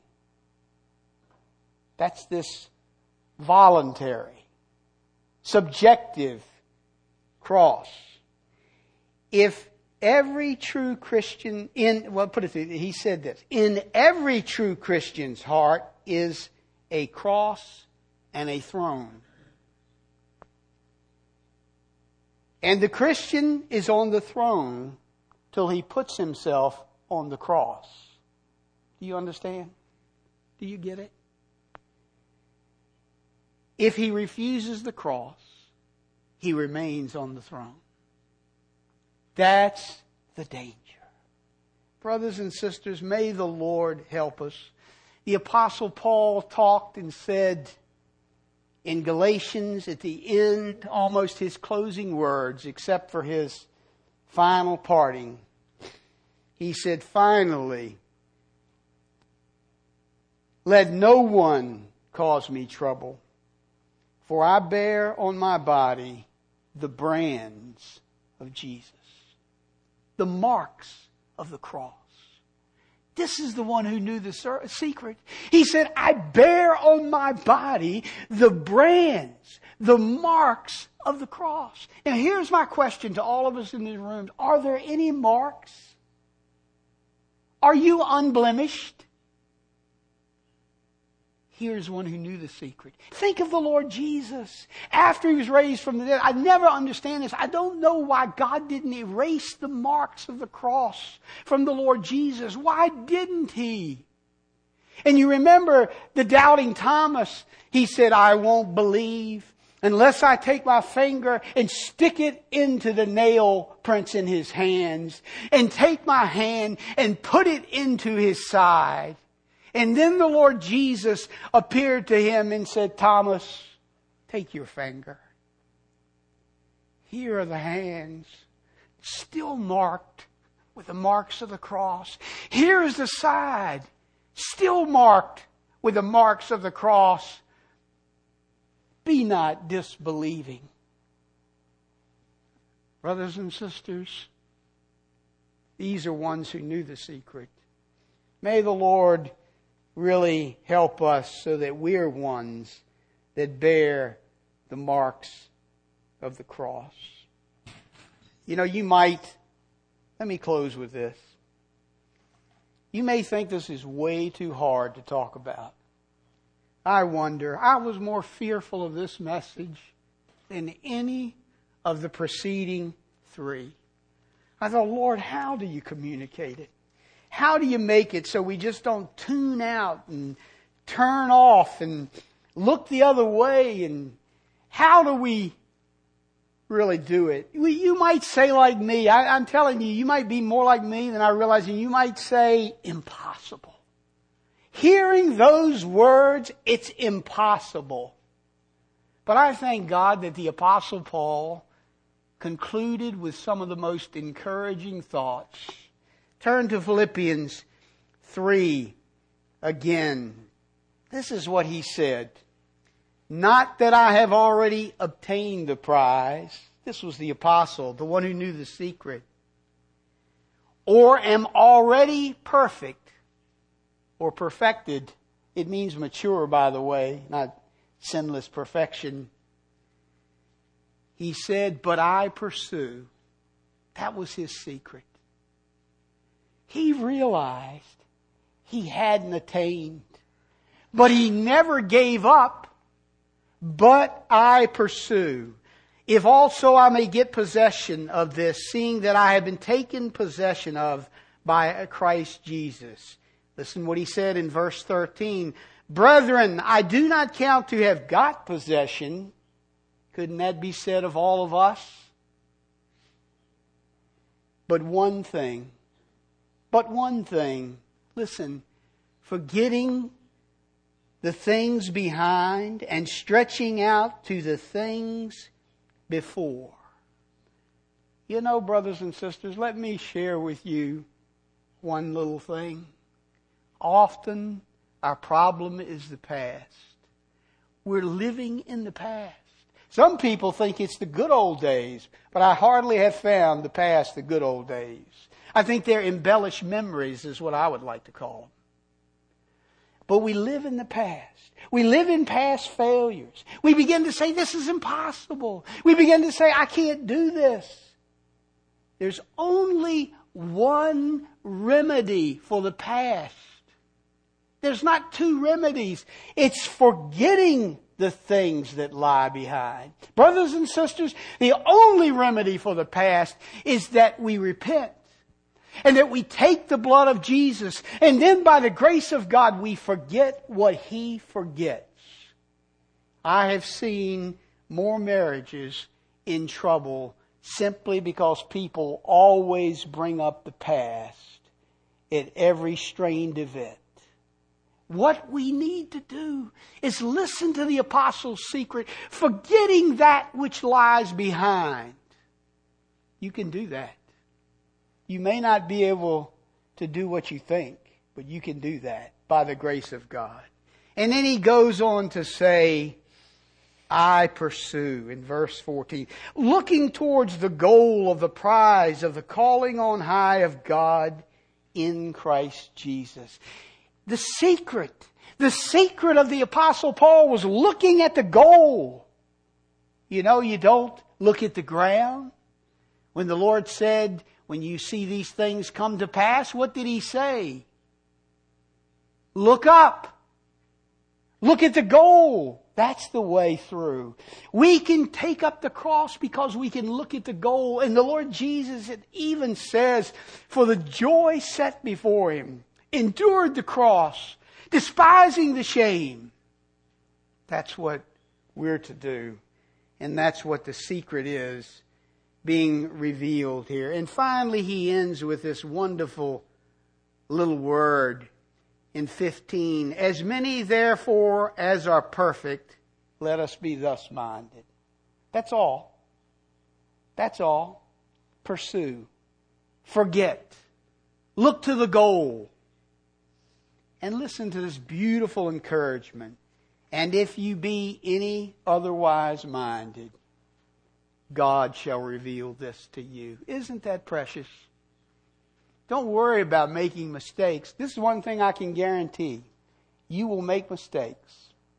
That's this voluntary, subjective cross. If every true Christian he said this, in every true Christian's heart is a cross and a throne. And the Christian is on the throne till he puts himself on the cross. Do you understand? Do you get it? If he refuses the cross, he remains on the throne. That's the danger. Brothers and sisters, may the Lord help us. The Apostle Paul talked and said in Galatians at the end, almost his closing words, except for his final parting. He said, "Finally, let no one cause me trouble, for I bear on my body the brands of Jesus." The marks of the cross. This is the one who knew the secret. He said, "I bear on my body the brands, the marks of the cross." Now here's my question to all of us in this room. Are there any marks? Are you unblemished? Here's one who knew the secret. Think of the Lord Jesus. After He was raised from the dead, I never understand this. I don't know why God didn't erase the marks of the cross from the Lord Jesus. Why didn't He? And you remember the doubting Thomas. He said, "I won't believe unless I take my finger and stick it into the nail prints in His hands, and take my hand and put it into His side." And then the Lord Jesus appeared to him and said, "Thomas, take your finger. Here are the hands, still marked with the marks of the cross. Here is the side, still marked with the marks of the cross. Be not disbelieving." Brothers and sisters, these are ones who knew the secret. May the Lord really help us so that we're ones that bear the marks of the cross. You might, let me close with this. You may think this is way too hard to talk about. I wonder, I was more fearful of this message than any of the preceding three. I thought, Lord, how do you communicate it? How do you make it so we just don't tune out and turn off and look the other way? And how do we really do it? You might say like me, I'm telling you, you might be more like me than I realize, and you might say impossible. Hearing those words, it's impossible. But I thank God that the Apostle Paul concluded with some of the most encouraging thoughts. Turn to Philippians 3 again. This is what he said. Not that I have already obtained the prize. This was the apostle, the one who knew the secret. Or am already perfect or perfected. It means mature, by the way, not sinless perfection. He said, but I pursue. That was his secret. He realized he hadn't attained, but he never gave up. But I pursue, if also I may get possession of this, seeing that I have been taken possession of by Christ Jesus. Listen what he said in verse 13. Brethren, I do not count to have got possession. Couldn't that be said of all of us? But one thing, listen, forgetting the things behind and stretching out to the things before. You know, brothers and sisters, let me share with you one little thing. Often our problem is the past. We're living in the past. Some people think it's the good old days, but I hardly have found the past the good old days. I think they're embellished memories is what I would like to call them. But we live in the past. We live in past failures. We begin to say, this is impossible. We begin to say, I can't do this. There's only one remedy for the past. There's not two remedies. It's forgetting the things that lie behind. Brothers and sisters, the only remedy for the past is that we repent. And that we take the blood of Jesus. And then by the grace of God, we forget what He forgets. I have seen more marriages in trouble simply because people always bring up the past at every strained event. What we need to do is listen to the apostle's secret, forgetting that which lies behind. You can do that. You may not be able to do what you think, but you can do that by the grace of God. And then he goes on to say, I pursue, in verse 14, looking towards the goal of the prize of the calling on high of God in Christ Jesus. The secret of the Apostle Paul was looking at the goal. You know, you don't look at the ground. When the Lord said, when you see these things come to pass, what did He say? Look up. Look at the goal. That's the way through. We can take up the cross because we can look at the goal. And the Lord Jesus, it even says, for the joy set before Him, endured the cross, despising the shame. That's what we're to do. And that's what the secret is being revealed here. And finally, he ends with this wonderful little word in 15. As many, therefore, as are perfect, let us be thus minded. That's all. That's all. Pursue. Forget. Look to the goal. And listen to this beautiful encouragement. And if you be any otherwise minded, God shall reveal this to you. Isn't that precious? Don't worry about making mistakes. This is one thing I can guarantee. You will make mistakes.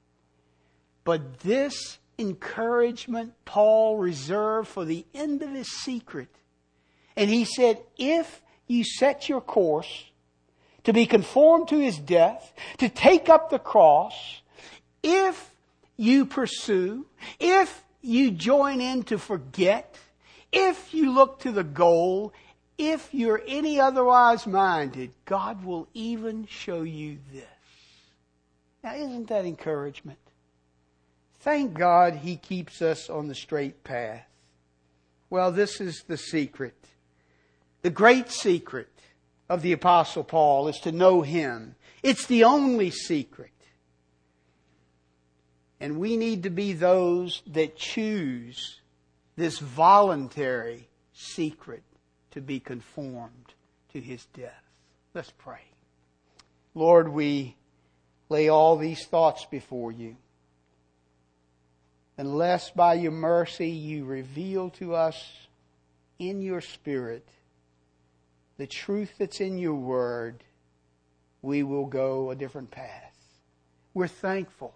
But this encouragement Paul reserved for the end of his secret. And he said, if you set your course to be conformed to His death, to take up the cross, if you pursue, if you join in to forget, if you look to the goal, if you're any otherwise minded, God will even show you this. Now, isn't that encouragement? Thank God He keeps us on the straight path. Well, this is the secret. The great secret of the Apostle Paul is to know Him. It's the only secret. And we need to be those that choose this voluntary secret to be conformed to His death. Let's pray. Lord, we lay all these thoughts before You. Unless by Your mercy You reveal to us in Your Spirit the truth that's in Your Word, we will go a different path. We're thankful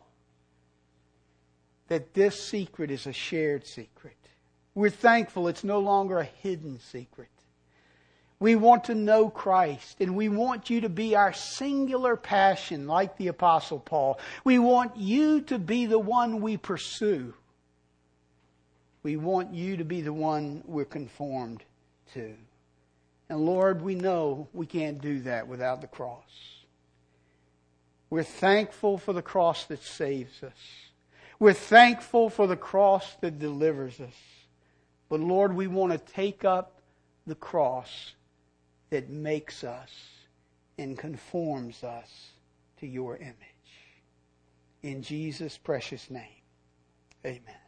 that this secret is a shared secret. We're thankful it's no longer a hidden secret. We want to know Christ, and we want You to be our singular passion, like the Apostle Paul. We want You to be the one we pursue. We want You to be the one we're conformed to. And Lord, we know we can't do that without the cross. We're thankful for the cross that saves us. We're thankful for the cross that delivers us. But Lord, we want to take up the cross that makes us and conforms us to Your image. In Jesus' precious name, amen.